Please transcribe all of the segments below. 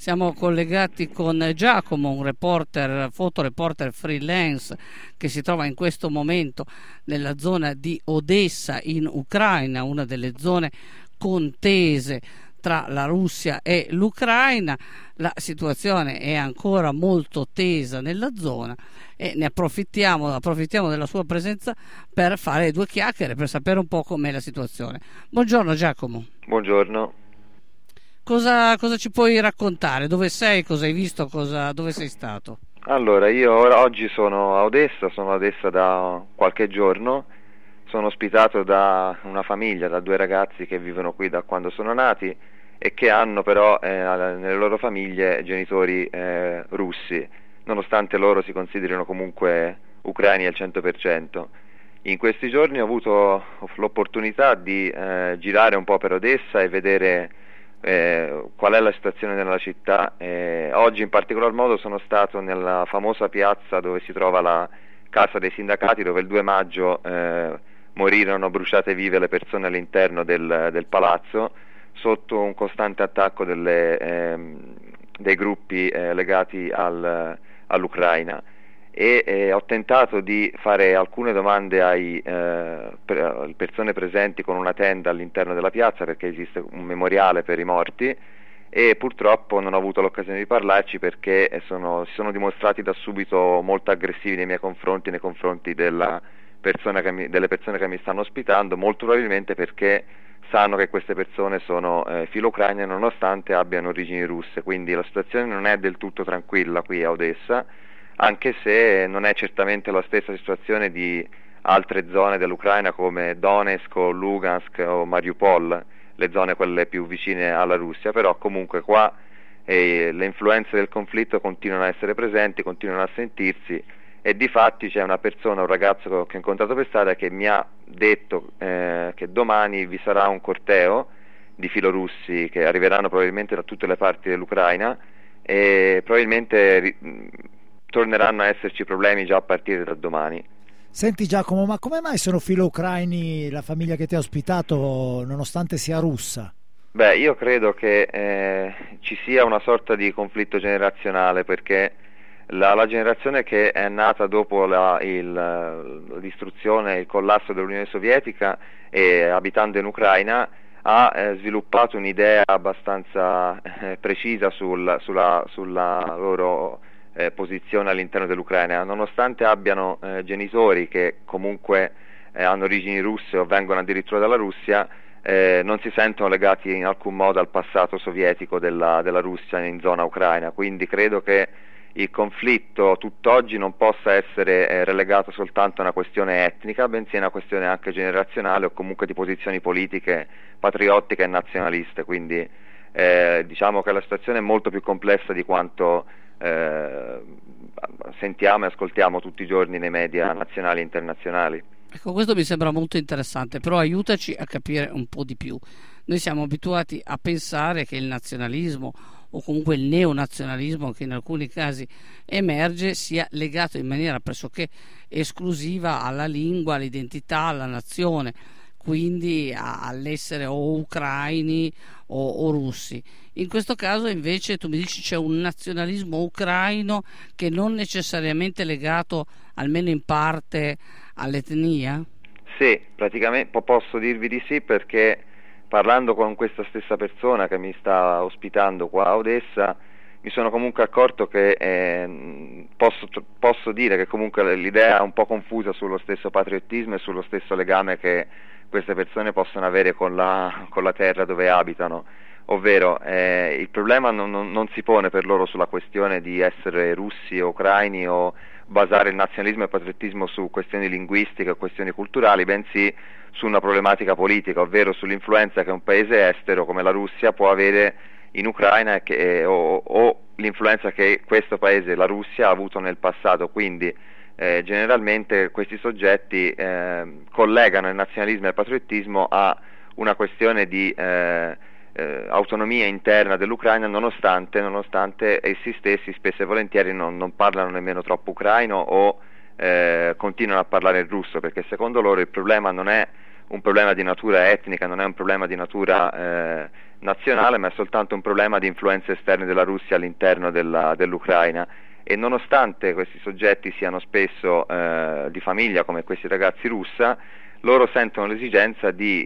Siamo collegati con Giacomo, un reporter, fotoreporter freelance che si trova in questo momento nella zona di Odessa in Ucraina, una delle zone contese tra la Russia e l'Ucraina. La situazione è ancora molto tesa nella zona e ne approfittiamo della sua presenza per fare due chiacchiere, per sapere un po' com'è la situazione. Buongiorno Giacomo. Buongiorno. Cosa ci puoi raccontare? Dove sei? Cosa hai visto? Dove sei stato? Allora, oggi sono a Odessa da qualche giorno, sono ospitato da una famiglia, da due ragazzi che vivono qui da quando sono nati e che hanno però nelle loro famiglie genitori russi, nonostante loro si considerino comunque ucraini al 100%. In questi giorni ho avuto l'opportunità di girare un po' per Odessa e vedere qual è la situazione nella città. Oggi in particolar modo sono stato nella famosa piazza dove si trova la casa dei sindacati, dove il 2 maggio morirono bruciate vive le persone all'interno del palazzo sotto un costante attacco dei gruppi legati all'Ucraina. Ho tentato di fare alcune domande ai persone presenti con una tenda all'interno della piazza, perché esiste un memoriale per i morti, e purtroppo non ho avuto l'occasione di parlarci perché si sono dimostrati da subito molto aggressivi nei confronti delle persone che mi stanno ospitando, molto probabilmente perché sanno che queste persone sono filo-ucraine nonostante abbiano origini russe, quindi la situazione non è del tutto tranquilla qui a Odessa, anche se non è certamente la stessa situazione di altre zone dell'Ucraina come Donetsk o Lugansk o Mariupol, le zone quelle più vicine alla Russia, però comunque qua le influenze del conflitto continuano a essere presenti, continuano a sentirsi, e difatti c'è un ragazzo che ho incontrato per strada che mi ha detto che domani vi sarà un corteo di filorussi che arriveranno probabilmente da tutte le parti dell'Ucraina e probabilmente torneranno a esserci problemi già a partire da domani. Senti Giacomo, ma come mai sono filo-ucraini la famiglia che ti ha ospitato nonostante sia russa? Beh, io credo che ci sia una sorta di conflitto generazionale, perché la generazione che è nata dopo la distruzione, il collasso dell'Unione Sovietica e abitando in Ucraina ha sviluppato un'idea abbastanza precisa sulla loro posizione all'interno dell'Ucraina, nonostante abbiano genitori che comunque hanno origini russe o vengono addirittura dalla Russia, non si sentono legati in alcun modo al passato sovietico della Russia in zona ucraina, quindi credo che il conflitto tutt'oggi non possa essere relegato soltanto a una questione etnica, bensì a una questione anche generazionale o comunque di posizioni politiche patriottiche e nazionaliste, quindi diciamo che la situazione è molto più complessa di quanto sentiamo e ascoltiamo tutti i giorni nei media nazionali e internazionali. Ecco, questo mi sembra molto interessante, però aiutaci a capire un po' di più. Noi siamo abituati a pensare che il nazionalismo o comunque il neonazionalismo che in alcuni casi emerge sia legato in maniera pressoché esclusiva alla lingua, all'identità, alla nazione, quindi all'essere o ucraini o russi. In questo caso invece tu mi dici c'è un nazionalismo ucraino che non necessariamente legato almeno in parte all'etnia? Sì, praticamente posso dirvi di sì, perché parlando con questa stessa persona che mi sta ospitando qua a Odessa mi sono comunque accorto che posso dire che comunque l'idea è un po' confusa sullo stesso patriottismo e sullo stesso legame che queste persone possono avere con la terra dove abitano, ovvero il problema non si pone per loro sulla questione di essere russi o ucraini o basare il nazionalismo e il patriottismo su questioni linguistiche o questioni culturali, bensì su una problematica politica, ovvero sull'influenza che un paese estero come la Russia può avere in Ucraina o l'influenza che questo paese, la Russia, ha avuto nel passato. Quindi generalmente questi soggetti collegano il nazionalismo e il patriottismo a una questione di autonomia interna dell'Ucraina, nonostante essi stessi spesso e volentieri non parlano nemmeno troppo ucraino o continuano a parlare il russo, perché secondo loro il problema non è un problema di natura etnica, non è un problema di natura nazionale, ma è soltanto un problema di influenze esterne della Russia all'interno dell'Ucraina. E nonostante questi soggetti siano spesso di famiglia come questi ragazzi russa, loro sentono l'esigenza di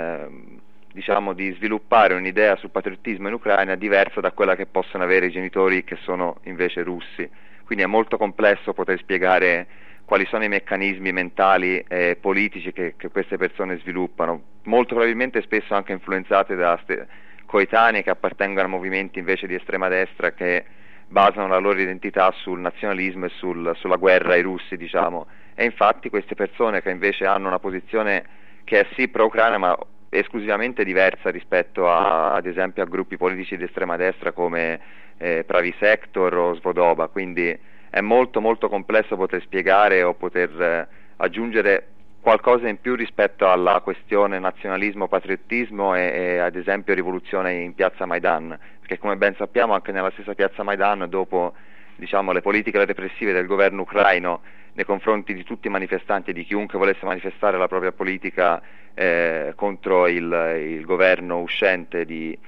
sviluppare un'idea sul patriottismo in Ucraina diversa da quella che possono avere i genitori che sono invece russi. Quindi è molto complesso poter spiegare quali sono i meccanismi mentali e politici che queste persone sviluppano, molto probabilmente spesso anche influenzate da coetanei che appartengono a movimenti invece di estrema destra che basano la loro identità sul nazionalismo e sulla guerra ai russi, diciamo. E infatti queste persone che invece hanno una posizione che è sì pro-ucraina ma esclusivamente diversa rispetto ad esempio a gruppi politici di estrema destra come Pravi Sector o Svoboda, quindi è molto molto complesso poter spiegare o poter aggiungere qualcosa in più rispetto alla questione nazionalismo-patriottismo e ad esempio rivoluzione in piazza Maidan, perché come ben sappiamo anche nella stessa piazza Maidan, dopo le politiche repressive del governo ucraino nei confronti di tutti i manifestanti e di chiunque volesse manifestare la propria politica contro il governo uscente di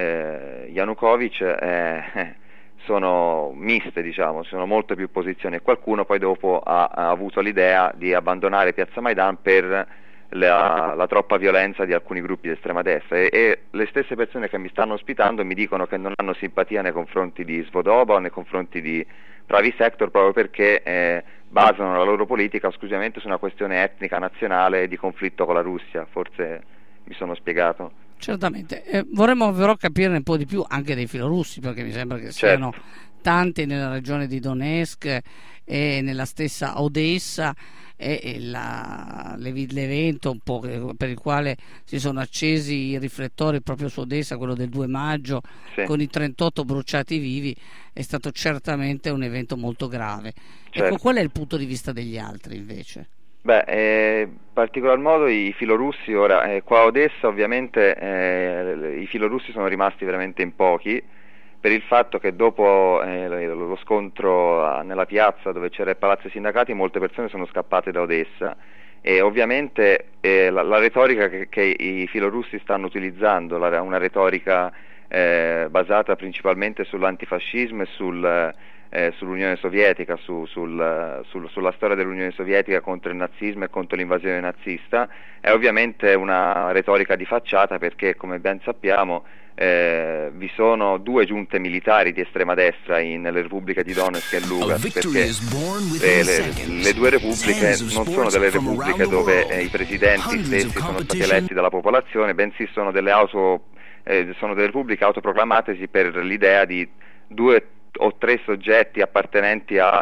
Yanukovych, sono miste, sono molte più posizioni, e qualcuno poi dopo ha avuto l'idea di abbandonare piazza Maidan per la troppa violenza di alcuni gruppi di estrema destra, e le stesse persone che mi stanno ospitando mi dicono che non hanno simpatia nei confronti di Svoboda o nei confronti di Pravi Sector, proprio perché basano la loro politica esclusivamente su una questione etnica, nazionale e di conflitto con la Russia. Forse mi sono spiegato. Certamente, vorremmo però capirne un po' di più anche dei filorussi, perché mi sembra che siano tanti nella regione di Donetsk e nella stessa Odessa, e l'evento un po' per il quale si sono accesi i riflettori proprio su Odessa, quello del 2 maggio, con i 38 bruciati vivi, è stato certamente un evento molto grave. Ecco, qual è il punto di vista degli altri invece? In particolar modo i filorussi, ora qua a Odessa ovviamente i filorussi sono rimasti veramente in pochi, per il fatto che dopo lo scontro nella piazza dove c'era il palazzo dei sindacati molte persone sono scappate da Odessa, e ovviamente la retorica che i filorussi stanno utilizzando, una retorica basata principalmente sull'antifascismo e sull'Unione Sovietica, sulla storia dell'Unione Sovietica contro il nazismo e contro l'invasione nazista, è ovviamente una retorica di facciata, perché come ben sappiamo vi sono due giunte militari di estrema destra nelle repubbliche di Donetsk e Lugansk, perché le due repubbliche non sono delle repubbliche dove i presidenti stessi sono stati eletti dalla popolazione, bensì sono delle repubbliche autoproclamatesi per l'idea di due o tre soggetti appartenenti a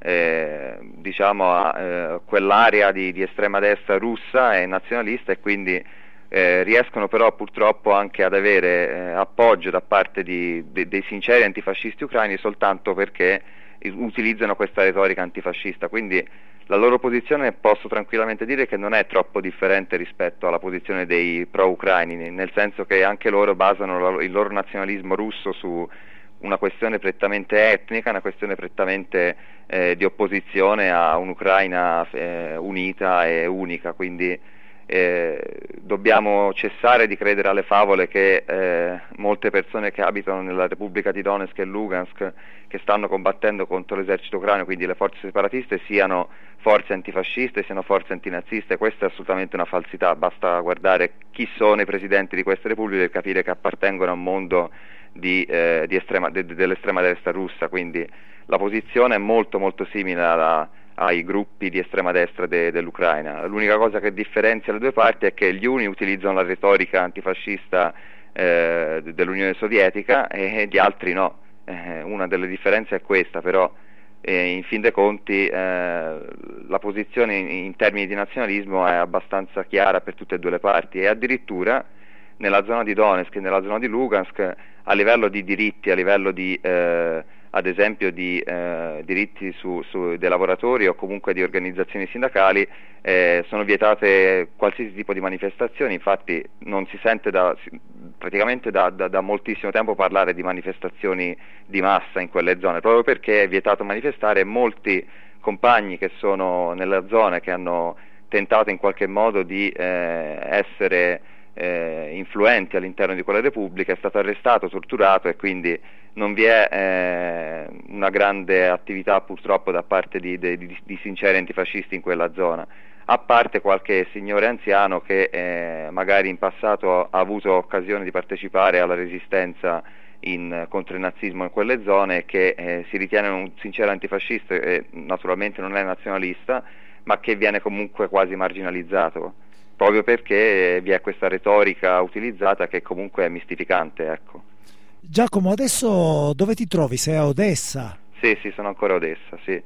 quell'area di estrema destra russa e nazionalista, e quindi riescono però purtroppo anche ad avere appoggio da parte dei sinceri antifascisti ucraini soltanto perché utilizzano questa retorica antifascista. Quindi la loro posizione, posso tranquillamente dire che non è troppo differente rispetto alla posizione dei pro-ucraini, nel senso che anche loro basano il loro nazionalismo russo su una questione prettamente etnica, una questione prettamente di opposizione a un'Ucraina unita e unica. Quindi dobbiamo cessare di credere alle favole che molte persone che abitano nella Repubblica di Donetsk e Lugansk, che stanno combattendo contro l'esercito ucraino, quindi le forze separatiste, siano forze antifasciste, siano forze antinaziste. Questa è assolutamente una falsità, basta guardare chi sono i presidenti di queste repubbliche per capire che appartengono a un mondo dell'estrema destra russa. Quindi la posizione è molto molto simile ai gruppi di estrema destra dell'Ucraina. L'unica cosa che differenzia le due parti è che gli uni utilizzano la retorica antifascista dell'Unione Sovietica e gli altri no. Una delle differenze è questa, però in fin dei conti la posizione in termini di nazionalismo è abbastanza chiara per tutte e due le parti, e addirittura nella zona di Donetsk e nella zona di Lugansk, a livello di diritti, a livello di ad esempio di diritti dei lavoratori o comunque di organizzazioni sindacali, sono vietate qualsiasi tipo di manifestazioni. Infatti non si sente praticamente da moltissimo tempo parlare di manifestazioni di massa in quelle zone, proprio perché è vietato manifestare. Molti compagni che sono nella zona, che hanno tentato in qualche modo di essere influenti all'interno di quella repubblica, è stato arrestato, torturato, e quindi non vi è una grande attività purtroppo da parte di sinceri antifascisti in quella zona, a parte qualche signore anziano che magari in passato ha avuto occasione di partecipare alla resistenza contro il nazismo in quelle zone, che si ritiene un sincero antifascista e naturalmente non è nazionalista, ma che viene comunque quasi marginalizzato, proprio perché vi è questa retorica utilizzata che comunque è mistificante, ecco. Giacomo, adesso dove ti trovi? Sei a Odessa? Sì, sono ancora a Odessa, sì.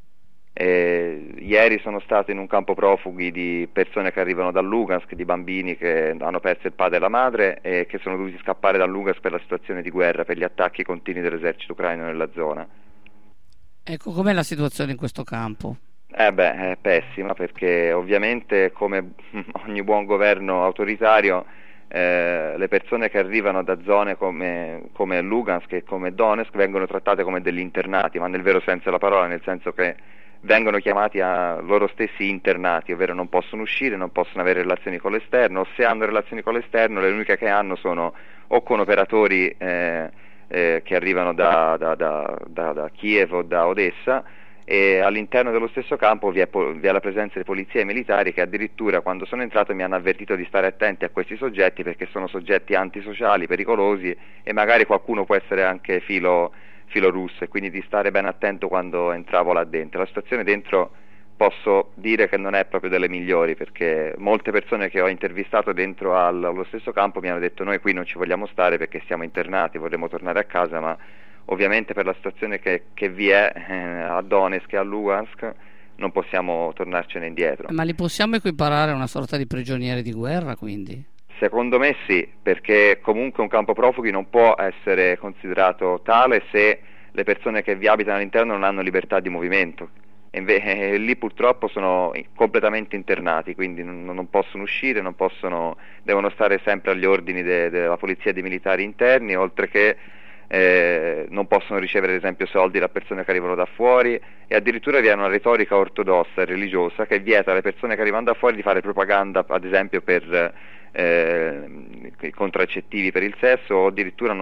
Ieri sono stato in un campo profughi di persone che arrivano da Lugansk, di bambini che hanno perso il padre e la madre e che sono dovuti scappare da Lugansk per la situazione di guerra, per gli attacchi continui dell'esercito ucraino nella zona. Ecco, com'è la situazione in questo campo? È pessima, perché ovviamente, come ogni buon governo autoritario, le persone che arrivano da zone come Lugansk e come Donetsk vengono trattate come degli internati, ma nel vero senso della parola, nel senso che vengono chiamati a loro stessi internati, ovvero non possono uscire, non possono avere relazioni con l'esterno, o se hanno relazioni con l'esterno le uniche che hanno sono o con operatori che arrivano da Kiev o da Odessa, e all'interno dello stesso campo vi è la presenza di polizia e militari che addirittura, quando sono entrato, mi hanno avvertito di stare attenti a questi soggetti, perché sono soggetti antisociali, pericolosi, e magari qualcuno può essere anche filo russo, e quindi di stare ben attento quando entravo là dentro. La situazione dentro posso dire che non è proprio delle migliori, perché molte persone che ho intervistato dentro allo stesso campo mi hanno detto: noi qui non ci vogliamo stare perché siamo internati, vorremmo tornare a casa, ma ovviamente per la situazione che vi è a Donetsk e a Lugansk non possiamo tornarcene indietro. Ma li possiamo equiparare a una sorta di prigionieri di guerra, quindi? Secondo me sì, perché comunque un campo profughi non può essere considerato tale se le persone che vi abitano all'interno non hanno libertà di movimento. E lì purtroppo sono completamente internati, quindi non possono uscire, devono stare sempre agli ordini della polizia e dei militari interni, oltre che non possono ricevere ad esempio soldi da persone che arrivano da fuori, e addirittura vi è una retorica ortodossa e religiosa che vieta alle persone che arrivano da fuori di fare propaganda, ad esempio per i contraccettivi per il sesso, o addirittura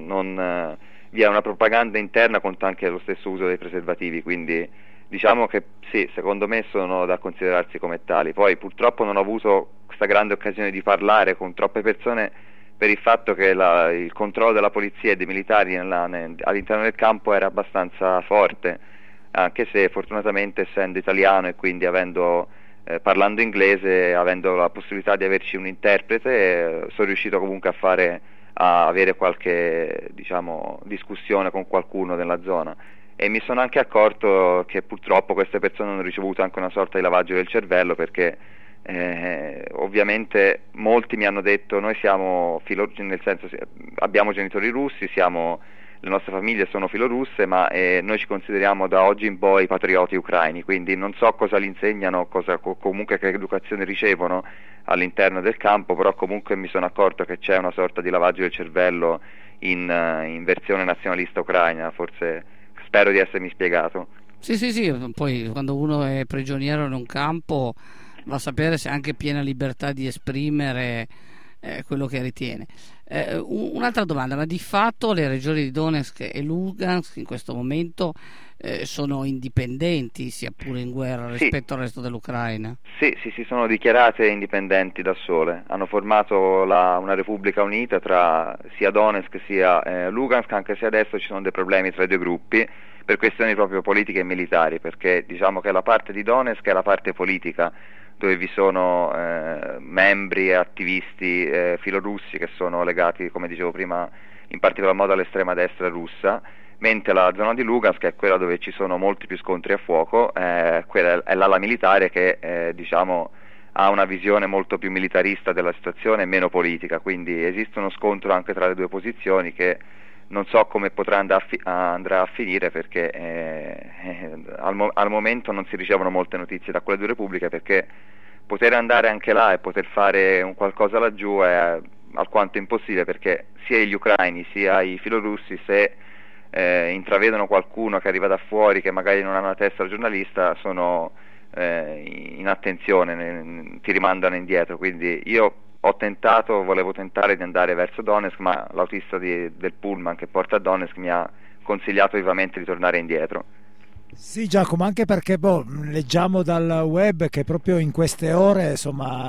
vi è una propaganda interna contro anche lo stesso uso dei preservativi, quindi diciamo che sì, secondo me sono da considerarsi come tali. Poi purtroppo non ho avuto questa grande occasione di parlare con troppe persone, per il fatto che il controllo della polizia e dei militari all'interno del campo era abbastanza forte, anche se fortunatamente, essendo italiano e quindi parlando inglese, avendo la possibilità di averci un interprete, sono riuscito comunque a avere qualche, diciamo, discussione con qualcuno nella zona, e mi sono anche accorto che purtroppo queste persone hanno ricevuto anche una sorta di lavaggio del cervello, perché ovviamente molti mi hanno detto: noi siamo nel senso, abbiamo genitori russi, le nostre famiglie sono filorusse, ma noi ci consideriamo da oggi in poi patrioti ucraini, quindi non so cosa li insegnano, comunque che educazione ricevono all'interno del campo, però comunque mi sono accorto che c'è una sorta di lavaggio del cervello in versione nazionalista ucraina. Forse, spero di essermi spiegato. Sì, poi quando uno è prigioniero in un campo va a sapere se ha anche piena libertà di esprimere quello che ritiene. Un'altra domanda: ma di fatto le regioni di Donetsk e Lugansk in questo momento sono indipendenti, sia pure in guerra, rispetto al resto dell'Ucraina? Sì, si sono dichiarate indipendenti da sole, hanno formato una repubblica unita tra sia Donetsk sia Lugansk, anche se adesso ci sono dei problemi tra i due gruppi per questioni proprio politiche e militari, perché diciamo che la parte di Donetsk è la parte politica, dove vi sono membri e attivisti filorussi che sono legati, come dicevo prima, in particolar modo all'estrema destra russa, mentre la zona di Lugansk è quella dove ci sono molti più scontri a fuoco, quella è l'ala militare che diciamo ha una visione molto più militarista della situazione e meno politica, quindi esiste uno scontro anche tra le due posizioni che non so come andrà a finire, perché al momento non si ricevono molte notizie da quelle due repubbliche, perché poter andare anche là e poter fare un qualcosa laggiù è alquanto impossibile, perché sia gli ucraini sia i filorussi, se intravedono qualcuno che arriva da fuori che magari non ha una testa da giornalista, sono in attenzione, ti rimandano indietro. Quindi io volevo tentare di andare verso Donetsk, ma l'autista del pullman che porta a Donetsk mi ha consigliato vivamente di tornare indietro. Sì, Giacomo, anche perché leggiamo dal web che proprio in queste ore, insomma,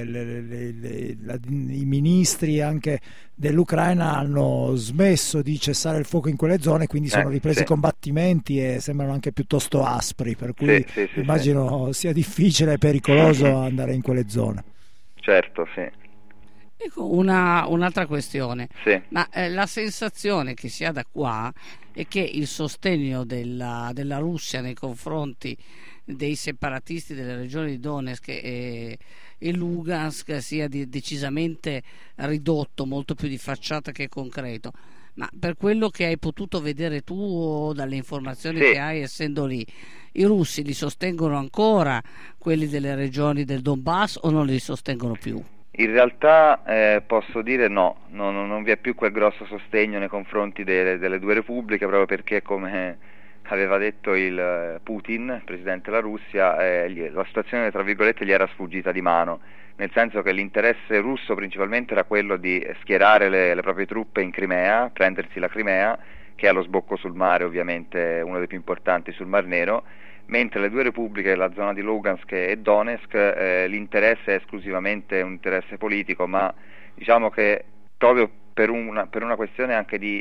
i ministri anche dell'Ucraina hanno smesso di cessare il fuoco in quelle zone, quindi sono ripresi i combattimenti e sembrano anche piuttosto aspri, per cui immagino sia difficile e pericoloso andare in quelle zone. Certo, sì. Ecco, un'altra questione, sì. Ma la sensazione che si ha da qua è che il sostegno della Russia nei confronti dei separatisti delle regioni di Donetsk e Lugansk sia decisamente ridotto, molto più di facciata che concreto. Ma per quello che hai potuto vedere tu o dalle informazioni che hai essendo lì, i russi li sostengono ancora, quelli delle regioni del Donbass, o non li sostengono più? In realtà posso dire no, non vi è più quel grosso sostegno nei confronti delle due repubbliche, proprio perché, come aveva detto il Putin, il presidente della Russia, la situazione tra virgolette gli era sfuggita di mano, nel senso che l'interesse russo principalmente era quello di schierare le proprie truppe in Crimea, prendersi la Crimea, che è lo sbocco sul mare, ovviamente uno dei più importanti sul Mar Nero, mentre le due repubbliche, la zona di Lugansk e Donetsk, l'interesse è esclusivamente un interesse politico, ma diciamo che proprio per una questione anche di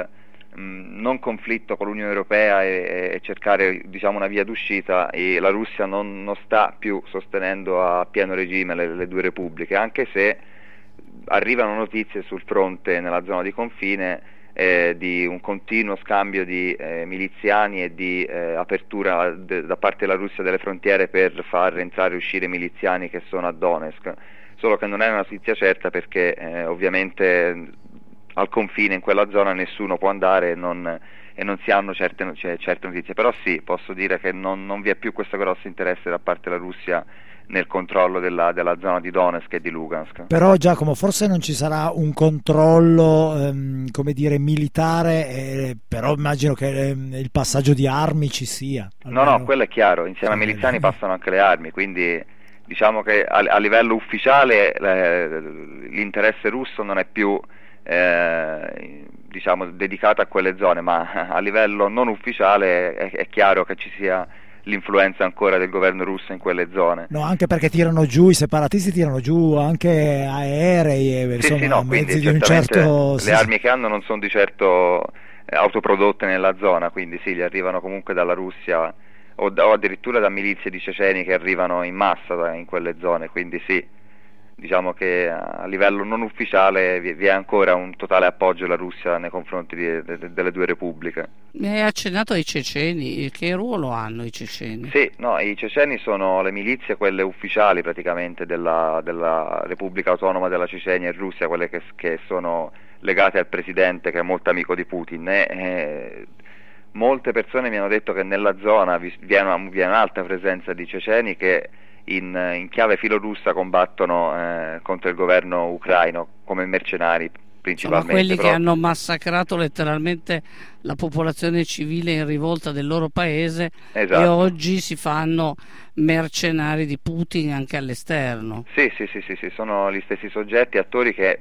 non conflitto con l'Unione Europea e cercare, diciamo, una via d'uscita, e la Russia non sta più sostenendo a pieno regime le due repubbliche, anche se arrivano notizie sul fronte nella zona di confine di un continuo scambio di miliziani e di apertura da parte della Russia delle frontiere per far entrare e uscire miliziani che sono a Donetsk, solo che non è una notizia certa perché ovviamente al confine in quella zona nessuno può andare e non si hanno certe notizie, però sì, posso dire che non vi è più questo grosso interesse da parte della Russia nel controllo della zona di Donetsk e di Lugansk. Però Giacomo, forse non ci sarà un controllo come dire militare, però immagino che il passaggio di armi ci sia. Almeno. No, quello è chiaro, insieme ai miliziani passano anche le armi, quindi diciamo che a livello ufficiale l'interesse russo non è più diciamo dedicato a quelle zone, ma a livello non ufficiale è chiaro che ci sia l'influenza ancora del governo russo in quelle zone. No, anche perché i separatisti tirano giù anche aerei, insomma, quindi mezzi di un certo... le armi che hanno non sono di certo autoprodotte nella zona, quindi sì, gli arrivano comunque dalla Russia o addirittura da milizie di ceceni che arrivano in massa in quelle zone, quindi sì, diciamo che a livello non ufficiale vi è ancora un totale appoggio della Russia nei confronti delle due repubbliche. Mi hai accennato ai ceceni, che ruolo hanno i ceceni? Sì, no, i ceceni sono le milizie, quelle ufficiali praticamente della Repubblica Autonoma della Cecenia in Russia, quelle che sono legate al presidente, che è molto amico di Putin. Molte persone mi hanno detto che nella zona vi è un'alta presenza di ceceni che in chiave filorussa combattono contro il governo ucraino come mercenari principalmente. Sono quelli che hanno massacrato letteralmente la popolazione civile in rivolta del loro paese. Esatto. E oggi si fanno mercenari di Putin anche all'esterno. Sì, sono gli stessi soggetti, attori che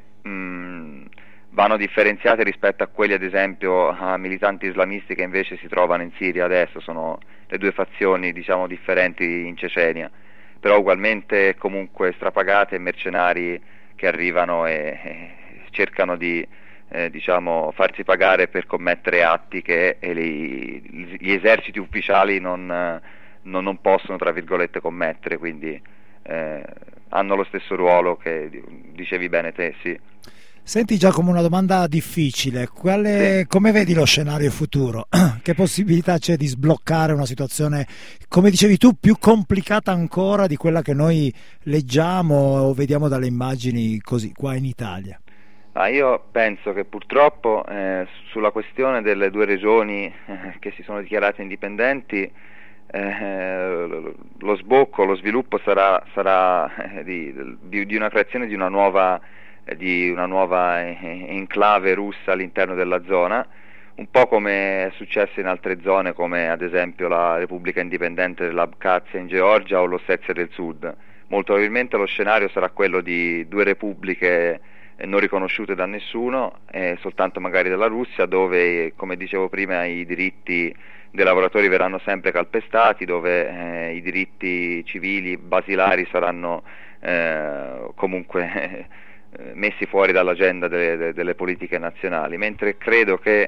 vanno differenziati rispetto a quelli, ad esempio, a militanti islamisti che invece si trovano in Siria adesso. Sono le due fazioni, diciamo, differenti in Cecenia, però ugualmente comunque strapagate, mercenari che arrivano e cercano di diciamo farsi pagare per commettere atti che gli eserciti ufficiali non possono, tra virgolette, commettere, quindi hanno lo stesso ruolo che dicevi bene te, sì. Senti Giacomo, una domanda difficile. Come vedi lo scenario futuro? Che possibilità c'è di sbloccare una situazione, come dicevi tu, più complicata ancora di quella che noi leggiamo o vediamo dalle immagini così qua in Italia? Io penso che purtroppo sulla questione delle due regioni che si sono dichiarate indipendenti, lo sbocco, lo sviluppo sarà di una creazione di una nuova enclave russa all'interno della zona, un po' come è successo in altre zone, come ad esempio la Repubblica Indipendente dell'Abkhazia in Georgia o l'Ossetia del Sud. Molto probabilmente lo scenario sarà quello di due repubbliche non riconosciute da nessuno, soltanto magari dalla Russia, dove, come dicevo prima, i diritti dei lavoratori verranno sempre calpestati, dove i diritti civili basilari saranno comunque messi fuori dall'agenda delle politiche nazionali, mentre credo che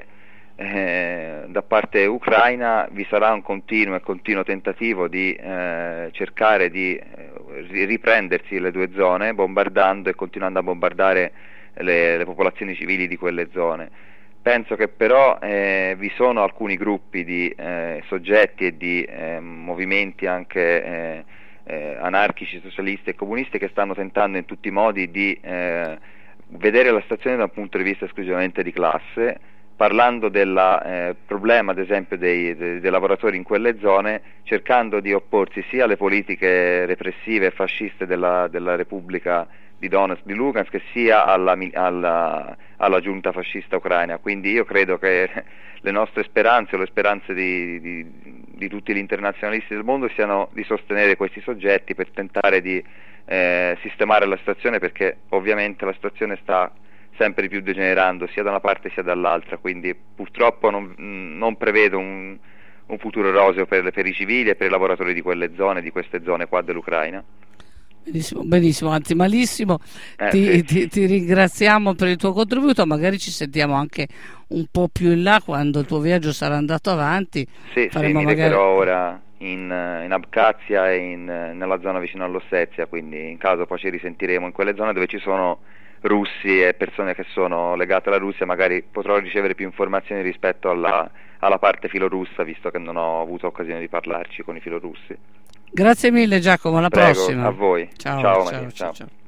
da parte ucraina vi sarà un continuo tentativo di cercare di riprendersi le due zone, bombardando e continuando a bombardare le popolazioni civili di quelle zone. Penso che però vi sono alcuni gruppi di soggetti e di movimenti anche anarchici, socialisti e comunisti che stanno tentando in tutti i modi di vedere la situazione da un punto di vista esclusivamente di classe, parlando del problema ad esempio dei lavoratori in quelle zone, cercando di opporsi sia alle politiche repressive e fasciste della Repubblica di Donetsk, di Lugansk, sia alla giunta fascista ucraina. Quindi io credo che le nostre speranze o le speranze di tutti gli internazionalisti del mondo siano di sostenere questi soggetti per tentare di sistemare la situazione, perché ovviamente la situazione sta sempre di più degenerando sia da una parte sia dall'altra, quindi purtroppo non prevedo un futuro roseo per i civili e per i lavoratori di queste zone qua dell'Ucraina. Benissimo, anzi malissimo. Ti ringraziamo per il tuo contributo, magari ci sentiamo anche un po' più in là quando il tuo viaggio sarà andato avanti. Sì, mi recherò ora in Abkhazia e nella zona vicino all'Ossetia, quindi in caso poi ci risentiremo in quelle zone dove ci sono russi e persone che sono legate alla Russia, magari potrò ricevere più informazioni rispetto alla parte filorussa, visto che non ho avuto occasione di parlarci con i filorussi. Grazie mille Giacomo, alla prossima. A voi. Ciao. Maria. Ciao.